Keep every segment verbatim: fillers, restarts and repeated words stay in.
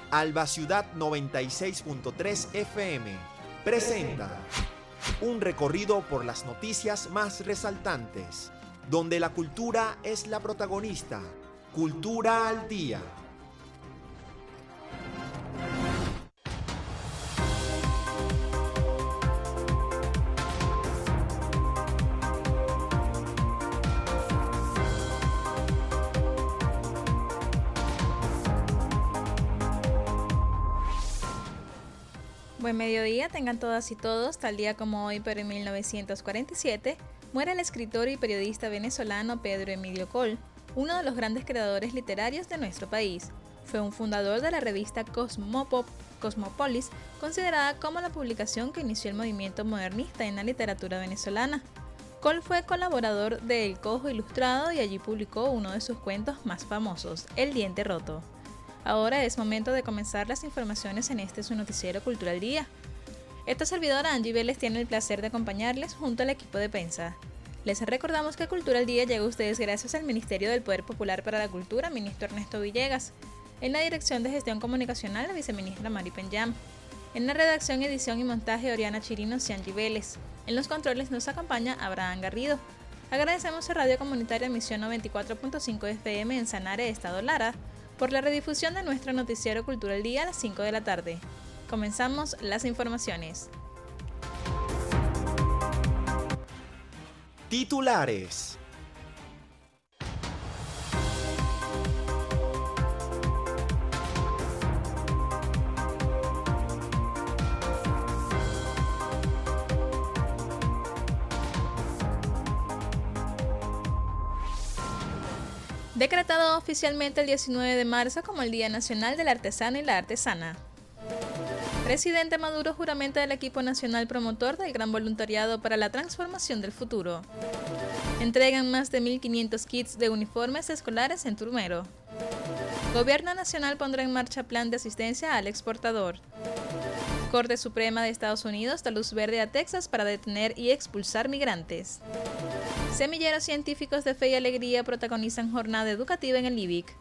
Alba Ciudad noventa y seis punto tres F M presenta un recorrido por las noticias más resaltantes, donde la cultura es la protagonista. Cultura al Día. Buen mediodía, tengan todas y todos. Tal día como hoy, pero en mil novecientos cuarenta y siete, muere el escritor y periodista venezolano Pedro Emilio Coll, uno de los grandes creadores literarios de nuestro país. Fue un fundador de la revista Cosmopop, Cosmopolis, considerada como la publicación que inició el movimiento modernista en la literatura venezolana. Coll fue colaborador de El Cojo Ilustrado y allí publicó uno de sus cuentos más famosos, El Diente Roto. Ahora es momento de comenzar las informaciones en este su noticiero Cultura al Día. Esta servidora Angie Vélez tiene el placer de acompañarles junto al equipo de prensa. Les recordamos que Cultura al Día llega a ustedes gracias al Ministerio del Poder Popular para la Cultura, ministro Ernesto Villegas. En la Dirección de Gestión Comunicacional, la viceministra Mari Penyam. En la redacción, edición y montaje, Oriana Chirinos y Angie Vélez. En los controles nos acompaña Abraham Garrido. Agradecemos a Radio Comunitaria Misión noventa y cuatro punto cinco F M en Sanare, Estado Lara, por la redifusión de nuestro noticiero Cultura al Día a las cinco de la tarde. Comenzamos las informaciones. Titulares. Decretado oficialmente el diecinueve de marzo como el Día Nacional del Artesano y la Artesana. Presidente Maduro juramenta el equipo nacional promotor del gran voluntariado para la transformación del futuro. Entregan más de mil quinientos kits de uniformes escolares en Turmero. Gobierno Nacional pondrá en marcha plan de asistencia al exportador. Corte Suprema de Estados Unidos da luz verde a Texas para detener y expulsar migrantes. Semilleros científicos de Fe y Alegría protagonizan jornada educativa en el I B I C.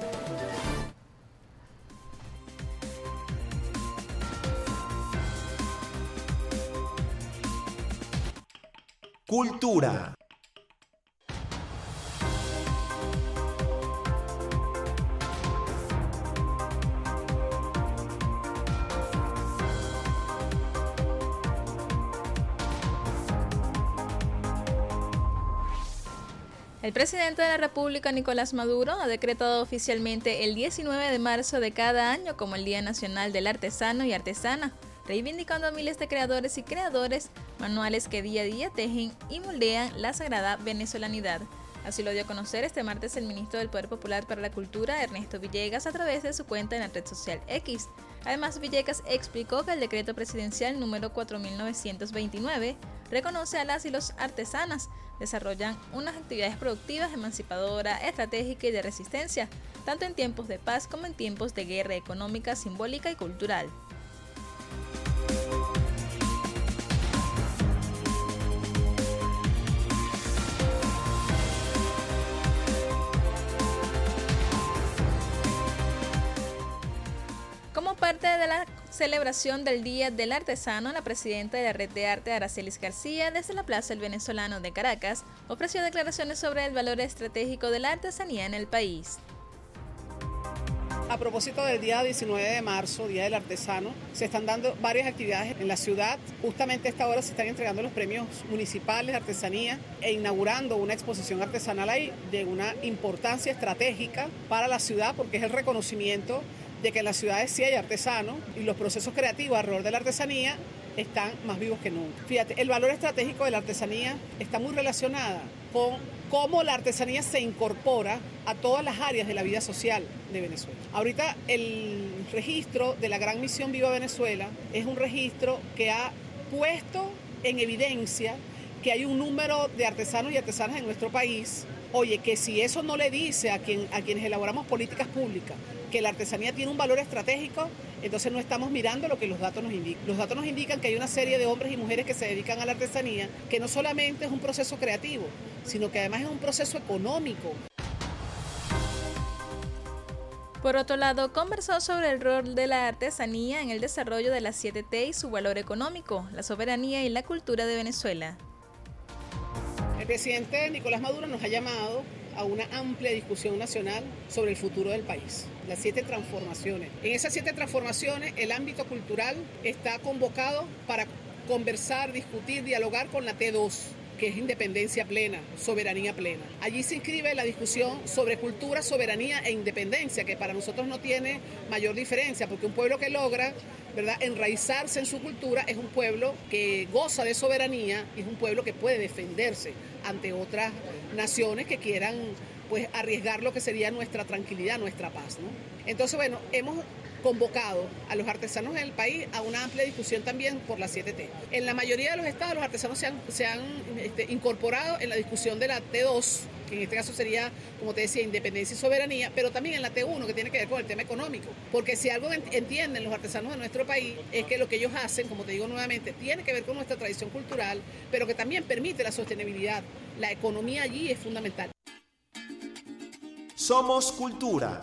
Cultura. El presidente de la República, Nicolás Maduro, ha decretado oficialmente el diecinueve de marzo de cada año como el Día Nacional del Artesano y Artesana, reivindicando a miles de creadores y creadores manuales que día a día tejen y moldean la sagrada venezolanidad. Así lo dio a conocer este martes el ministro del Poder Popular para la Cultura, Ernesto Villegas, a través de su cuenta en la red social X. Además, Villegas explicó que el decreto presidencial número cuatro mil novecientos veintinueve reconoce a las y los artesanas, desarrollan unas actividades productivas, emancipadoras, estratégicas y de resistencia, tanto en tiempos de paz como en tiempos de guerra económica, simbólica y cultural. Como parte de la celebración del Día del Artesano, la presidenta de la Red de Arte, Aracelis García, desde la Plaza El Venezolano de Caracas, ofreció declaraciones sobre el valor estratégico de la artesanía en el país. A propósito del día diecinueve de marzo, Día del Artesano, se están dando varias actividades en la ciudad. Justamente a esta hora se están entregando los premios municipales de artesanía e inaugurando una exposición artesanal ahí de una importancia estratégica para la ciudad, porque es el reconocimiento de que en las ciudades sí hay artesanos y los procesos creativos alrededor de la artesanía están más vivos que nunca. Fíjate, el valor estratégico de la artesanía está muy relacionada con cómo la artesanía se incorpora a todas las áreas de la vida social de Venezuela. Ahorita el registro de la Gran Misión Viva Venezuela es un registro que ha puesto en evidencia que hay un número de artesanos y artesanas en nuestro país. Oye, que si eso no le dice a, quien, a quienes elaboramos políticas públicas que la artesanía tiene un valor estratégico, entonces no estamos mirando lo que los datos nos indican. Los datos nos indican que hay una serie de hombres y mujeres que se dedican a la artesanía, que no solamente es un proceso creativo, sino que además es un proceso económico. Por otro lado, conversó sobre el rol de la artesanía en el desarrollo de las siete T y su valor económico, la soberanía y la cultura de Venezuela. El presidente Nicolás Maduro nos ha llamado a una amplia discusión nacional sobre el futuro del país, las siete transformaciones. En esas siete transformaciones, el ámbito cultural está convocado para conversar, discutir, dialogar con la T dos, que es independencia plena, soberanía plena. Allí se inscribe la discusión sobre cultura, soberanía e independencia, que para nosotros no tiene mayor diferencia, porque un pueblo que logra, ¿verdad?, enraizarse en su cultura es un pueblo que goza de soberanía y es un pueblo que puede defenderse ante otras naciones que quieran, pues, arriesgar lo que sería nuestra tranquilidad, nuestra paz, ¿no? Entonces, bueno, hemos convocado a los artesanos del país a una amplia discusión también por las siete T. En la mayoría de los estados los artesanos se han, se han este, incorporado en la discusión de la T dos, que en este caso sería, como te decía, independencia y soberanía, pero también en la T uno, que tiene que ver con el tema económico. Porque si algo entienden los artesanos de nuestro país es que lo que ellos hacen, como te digo nuevamente, tiene que ver con nuestra tradición cultural, pero que también permite la sostenibilidad. La economía allí es fundamental. Somos cultura.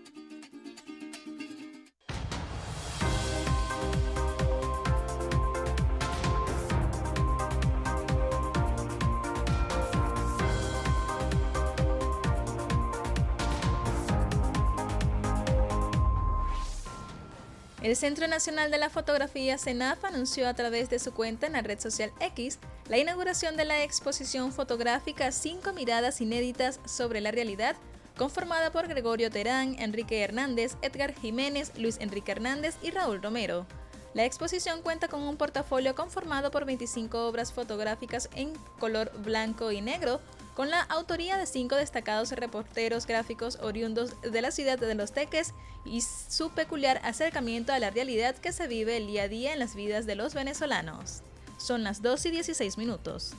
El Centro Nacional de la Fotografía, CENAF, anunció a través de su cuenta en la red social X la inauguración de la exposición fotográfica Cinco miradas inéditas sobre la realidad, conformada por Gregorio Terán, Enrique Hernández, Edgar Jiménez, Luis Enrique Hernández y Raúl Romero. La exposición cuenta con un portafolio conformado por veinticinco obras fotográficas en color blanco y negro, con la autoría de cinco destacados reporteros gráficos oriundos de la ciudad de Los Teques y su peculiar acercamiento a la realidad que se vive el día a día en las vidas de los venezolanos. Son las dos y dieciséis minutos.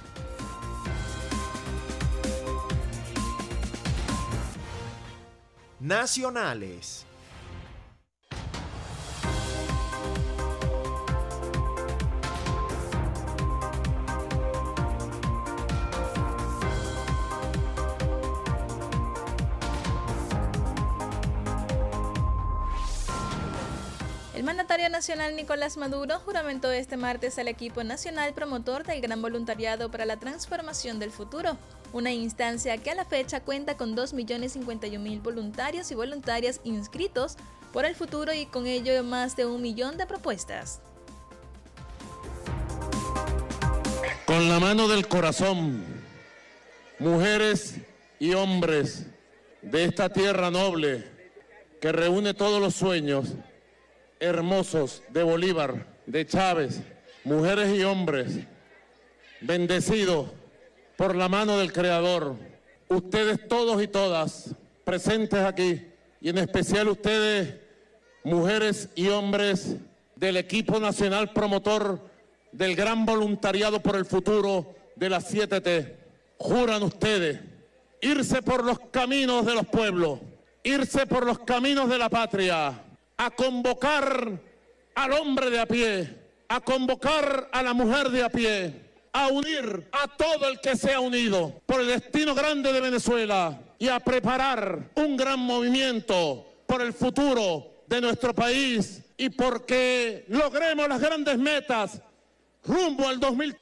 Nacionales. El mandatario nacional Nicolás Maduro juramentó este martes al equipo nacional promotor del Gran Voluntariado para la Transformación del Futuro, una instancia que a la fecha cuenta con dos millones cincuenta y un mil voluntarios y voluntarias inscritos por el futuro y con ello más de un millón de propuestas. Con la mano del corazón, mujeres y hombres de esta tierra noble que reúne todos los sueños hermosos de Bolívar, de Chávez, mujeres y hombres bendecidos por la mano del Creador, ustedes todos y todas presentes aquí, y en especial ustedes, mujeres y hombres del equipo nacional promotor del Gran Voluntariado por el Futuro de las siete T, juran ustedes irse por los caminos de los pueblos, irse por los caminos de la patria, a convocar al hombre de a pie, a convocar a la mujer de a pie, a unir a todo el que se ha unido por el destino grande de Venezuela y a preparar un gran movimiento por el futuro de nuestro país y porque logremos las grandes metas rumbo al dos mil.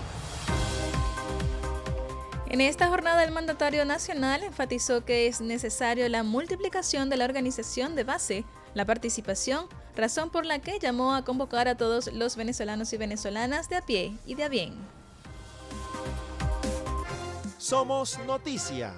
En esta jornada el mandatario nacional enfatizó que es necesario la multiplicación de la organización de base, la participación, razón por la que llamó a convocar a todos los venezolanos y venezolanas de a pie y de a bien. Somos noticia.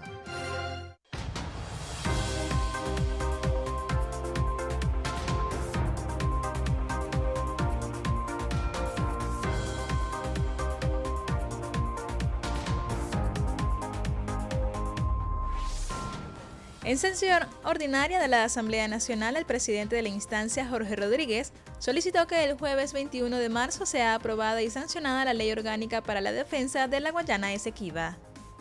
En sesión ordinaria de la Asamblea Nacional, el presidente de la instancia, Jorge Rodríguez, solicitó que el jueves veintiuno de marzo sea aprobada y sancionada la Ley Orgánica para la Defensa de la Guayana Esequiba.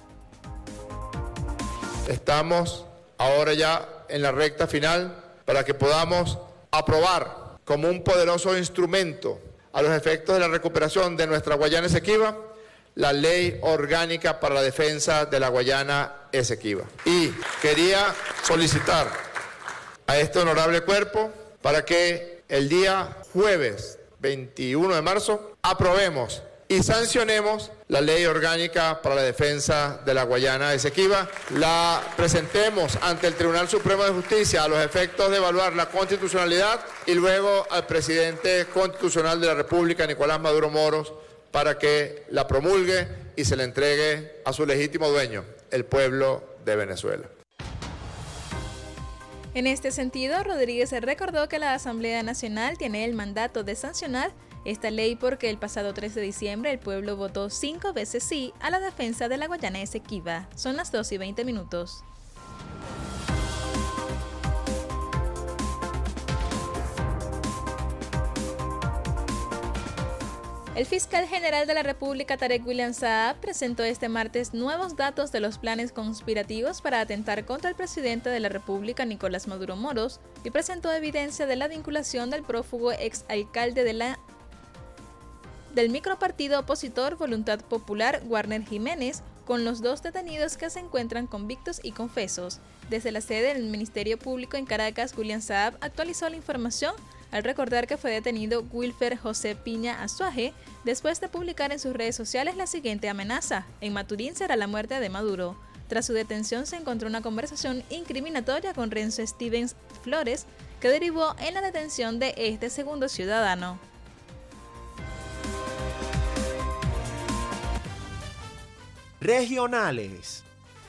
Estamos ahora ya en la recta final para que podamos aprobar como un poderoso instrumento a los efectos de la recuperación de nuestra Guayana Esequiba la Ley Orgánica para la Defensa de la Guayana Esequiba. Y quería solicitar a este honorable cuerpo para que el día jueves veintiuno de marzo aprobemos y sancionemos la ley orgánica para la defensa de la Guayana Esequiba, la presentemos ante el Tribunal Supremo de Justicia a los efectos de evaluar la constitucionalidad y luego al presidente constitucional de la República, Nicolás Maduro Moros, para que la promulgue y se le entregue a su legítimo dueño, el pueblo de Venezuela. En este sentido, Rodríguez recordó que la Asamblea Nacional tiene el mandato de sancionar esta ley porque el pasado tres de diciembre el pueblo votó cinco veces sí a la defensa de la Guayana Esequiba. Son las dos y veinte minutos. El fiscal general de la República, Tarek William Saab, presentó este martes nuevos datos de los planes conspirativos para atentar contra el presidente de la República, Nicolás Maduro Moros, y presentó evidencia de la vinculación del prófugo exalcalde de la del micropartido opositor Voluntad Popular, Warner Jiménez, con los dos detenidos que se encuentran convictos y confesos. Desde la sede del Ministerio Público en Caracas, William Saab actualizó la información al recordar que fue detenido Wilfer José Piña Azuaje después de publicar en sus redes sociales la siguiente amenaza: en Maturín será la muerte de Maduro. Tras su detención se encontró una conversación incriminatoria con Renzo Stevens Flores que derivó en la detención de este segundo ciudadano. Regionales.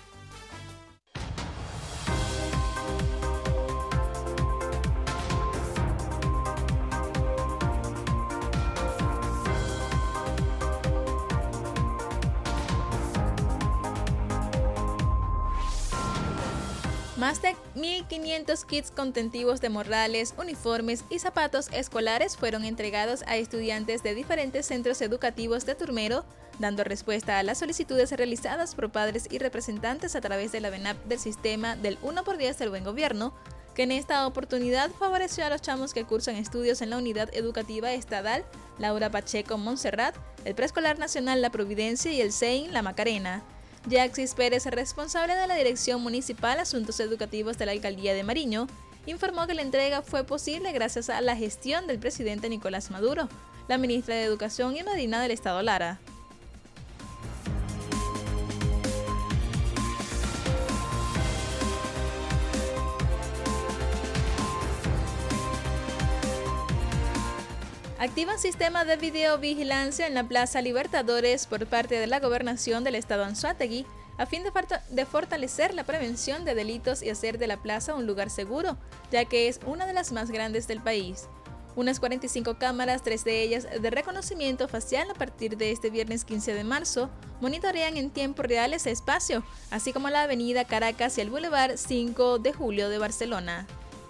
Más de mil quinientos kits contentivos de morrales, uniformes y zapatos escolares fueron entregados a estudiantes de diferentes centros educativos de Turmero, dando respuesta a las solicitudes realizadas por padres y representantes a través de la VENAP del sistema del uno por diez del Buen Gobierno, que en esta oportunidad favoreció a los chamos que cursan estudios en la Unidad Educativa Estadal Laura Pacheco Montserrat, el Preescolar Nacional La Providencia y el C E I N La Macarena. Yaxis Pérez, responsable de la Dirección Municipal Asuntos Educativos de la Alcaldía de Mariño, informó que la entrega fue posible gracias a la gestión del presidente Nicolás Maduro, la ministra de Educación y madrina del Estado Lara. Activan sistema de videovigilancia en la Plaza Libertadores por parte de la Gobernación del Estado Anzoátegui a fin de, de fortalecer la prevención de delitos y hacer de la plaza un lugar seguro, ya que es una de las más grandes del país. Unas cuarenta y cinco cámaras, tres de ellas de reconocimiento facial a partir de este viernes quince de marzo, monitorean en tiempo real ese espacio, así como la avenida Caracas y el Boulevard cinco de julio de Barcelona.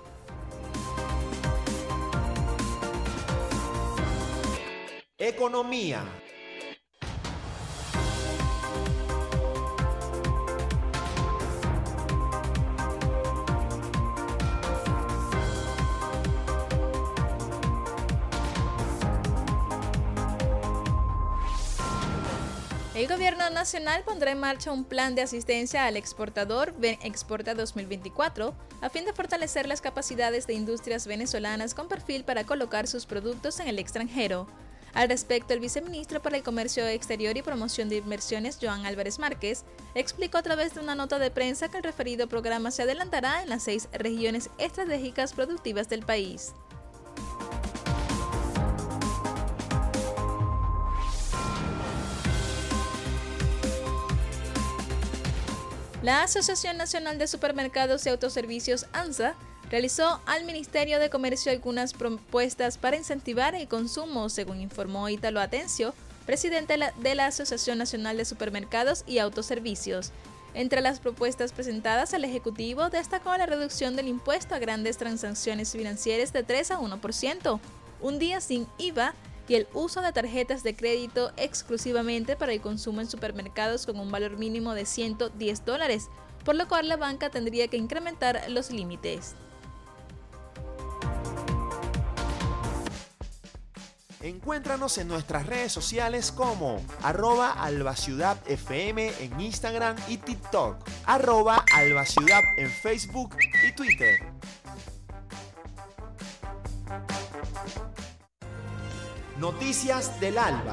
Economía. El Gobierno Nacional pondrá en marcha un plan de asistencia al exportador Ven Exporta dos mil veinticuatro a fin de fortalecer las capacidades de industrias venezolanas con perfil para colocar sus productos en el extranjero. Al respecto, el viceministro para el Comercio Exterior y Promoción de Inversiones, Joan Álvarez Márquez, explicó a través de una nota de prensa que el referido programa se adelantará en las seis regiones estratégicas productivas del país. La Asociación Nacional de Supermercados y Autoservicios, ANSA, realizó al Ministerio de Comercio algunas propuestas para incentivar el consumo, según informó Ítalo Atencio, presidente de la, de la Asociación Nacional de Supermercados y Autoservicios. Entre las propuestas presentadas al Ejecutivo destacó la reducción del impuesto a grandes transacciones financieras de tres a uno por ciento, un día sin I V A y el uso de tarjetas de crédito exclusivamente para el consumo en supermercados con un valor mínimo de ciento diez dólares, por lo cual la banca tendría que incrementar los límites. Encuéntranos en nuestras redes sociales como arroba albaciudadfm en Instagram y TikTok, arroba albaciudad en Facebook y Twitter. Noticias del Alba.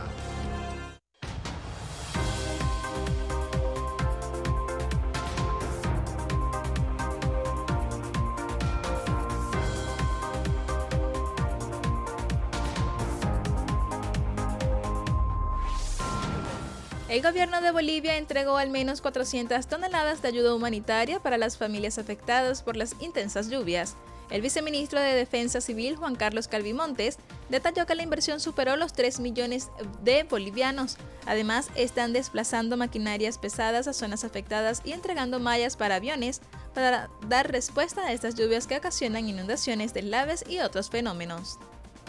El gobierno de Bolivia entregó al menos cuatrocientas toneladas de ayuda humanitaria para las familias afectadas por las intensas lluvias. El viceministro de Defensa Civil, Juan Carlos Calvimontes, detalló que la inversión superó los tres millones de bolivianos. Además, están desplazando maquinarias pesadas a zonas afectadas y entregando mallas para aviones para dar respuesta a estas lluvias que ocasionan inundaciones, deslaves y otros fenómenos.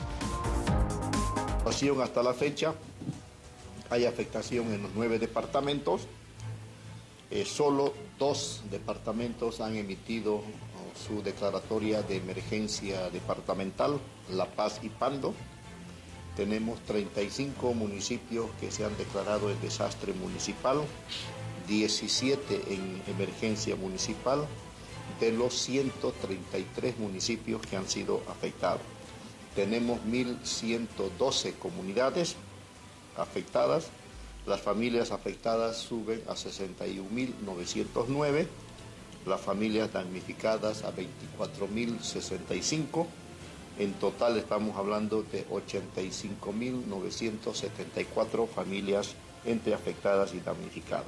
Hasta la fecha hay afectación en los nueve departamentos. Eh, solo dos departamentos han emitido su declaratoria de emergencia departamental, La Paz y Pando. Tenemos treinta y cinco municipios que se han declarado en desastre municipal, diecisiete en emergencia municipal, de los ciento treinta y tres municipios que han sido afectados. Tenemos mil ciento doce comunidades afectadas. Las familias afectadas suben a sesenta y un mil novecientos nueve, las familias damnificadas a veinticuatro mil sesenta y cinco. En total estamos hablando de ochenta y cinco mil novecientos setenta y cuatro familias entre afectadas y damnificadas.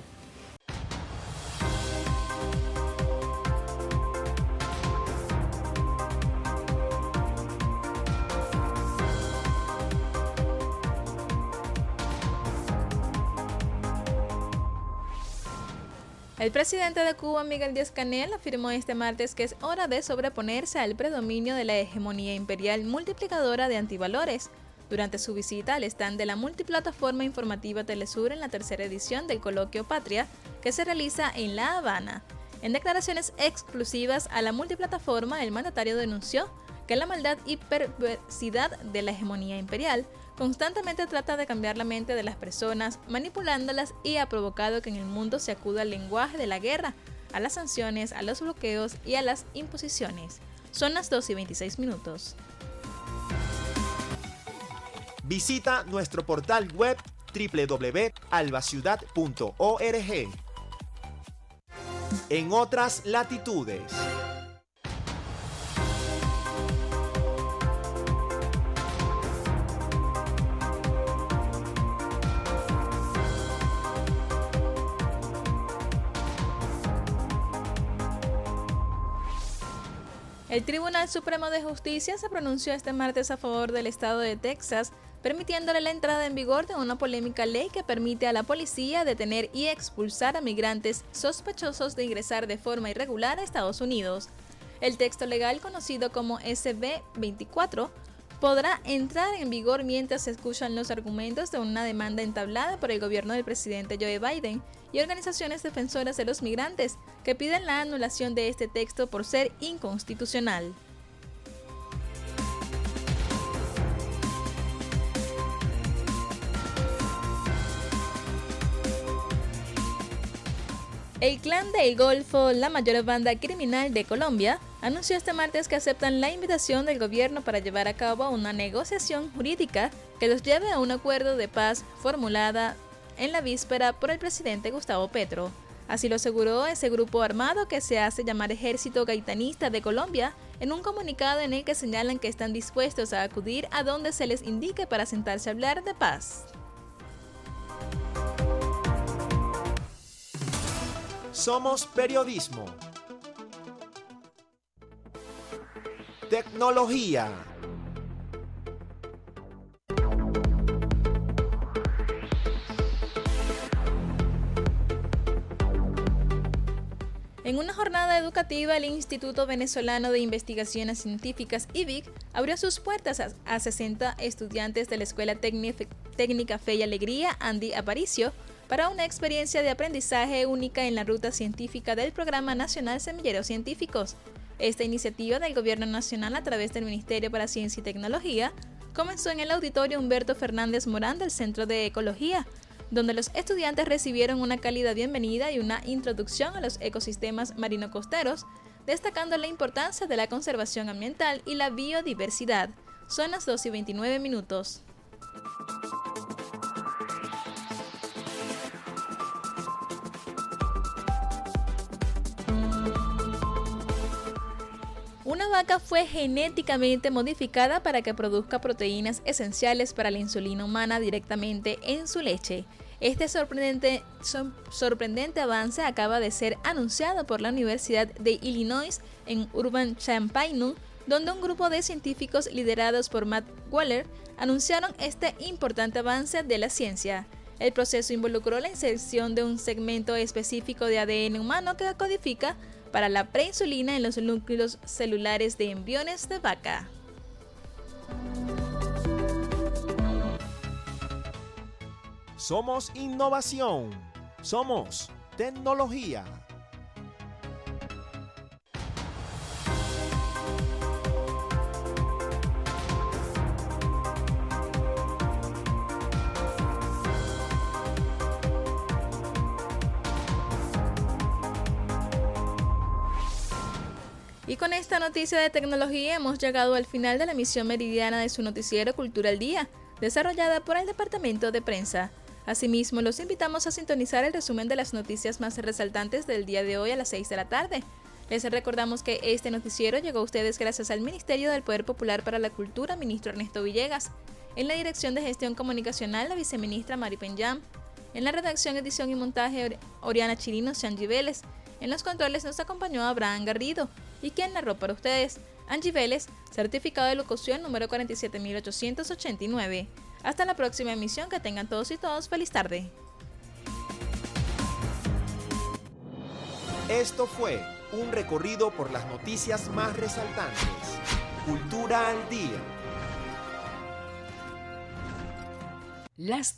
El presidente de Cuba, Miguel Díaz-Canel, afirmó este martes que es hora de sobreponerse al predominio de la hegemonía imperial multiplicadora de antivalores. Durante su visita al stand de la multiplataforma informativa Telesur en la tercera edición del Coloquio Patria, que se realiza en La Habana. En declaraciones exclusivas a la multiplataforma, el mandatario denunció que la maldad y perversidad de la hegemonía imperial constantemente trata de cambiar la mente de las personas, manipulándolas, y ha provocado que en el mundo se acuda al lenguaje de la guerra, a las sanciones, a los bloqueos y a las imposiciones. Son las dos y veintiséis minutos. Visita nuestro portal web doble u doble u doble u punto albaciudad punto org. En otras latitudes. El Tribunal Supremo de Justicia se pronunció este martes a favor del estado de Texas, permitiéndole la entrada en vigor de una polémica ley que permite a la policía detener y expulsar a migrantes sospechosos de ingresar de forma irregular a Estados Unidos. El texto legal, conocido como S B veinticuatro, podrá entrar en vigor mientras se escuchan los argumentos de una demanda entablada por el gobierno del presidente Joe Biden y organizaciones defensoras de los migrantes que piden la anulación de este texto por ser inconstitucional. El Clan del Golfo, la mayor banda criminal de Colombia, anunció este martes que aceptan la invitación del gobierno para llevar a cabo una negociación jurídica que los lleve a un acuerdo de paz formulada en la víspera por el presidente Gustavo Petro. Así lo aseguró ese grupo armado que se hace llamar Ejército Gaitanista de Colombia en un comunicado en el que señalan que están dispuestos a acudir a donde se les indique para sentarse a hablar de paz. Somos periodismo. Tecnología. En una jornada educativa, el Instituto Venezolano de Investigaciones Científicas, I V I C, abrió sus puertas a, a sesenta estudiantes de la Escuela Técnica Fe y Alegría Andy Aparicio para una experiencia de aprendizaje única en la ruta científica del Programa Nacional Semilleros Científicos. Esta iniciativa del Gobierno Nacional a través del Ministerio para Ciencia y Tecnología comenzó en el Auditorio Humberto Fernández Morán del Centro de Ecología, donde los estudiantes recibieron una cálida bienvenida y una introducción a los ecosistemas marino-costeros, destacando la importancia de la conservación ambiental y la biodiversidad. Son las dos y veintinueve minutos. Una vaca fue genéticamente modificada para que produzca proteínas esenciales para la insulina humana directamente en su leche. Este sorprendente, so, sorprendente avance acaba de ser anunciado por la Universidad de Illinois en Urbana-Champaign, donde un grupo de científicos liderados por Matt Waller anunciaron este importante avance de la ciencia. El proceso involucró la inserción de un segmento específico de A D N humano que codifica para la preinsulina en los núcleos celulares de embriones de vaca. Somos innovación. Somos tecnología. Y con esta noticia de tecnología hemos llegado al final de la emisión meridiana de su noticiero Cultura al Día, desarrollada por el Departamento de Prensa. Asimismo, los invitamos a sintonizar el resumen de las noticias más resaltantes del día de hoy a las seis de la tarde. Les recordamos que este noticiero llegó a ustedes gracias al Ministerio del Poder Popular para la Cultura, ministro Ernesto Villegas. En la Dirección de Gestión Comunicacional, la viceministra Mari Penyam. En la redacción, edición y montaje, Oriana Chirino, Shanji Vélez. En los controles nos acompañó Abraham Garrido. Y quien narró para ustedes, Angie Vélez, certificado de locución número cuarenta y siete mil ochocientos ochenta y nueve. Hasta la próxima emisión, que tengan todos y todos feliz tarde. Esto fue un recorrido por las noticias más resaltantes. Cultura al Día. Las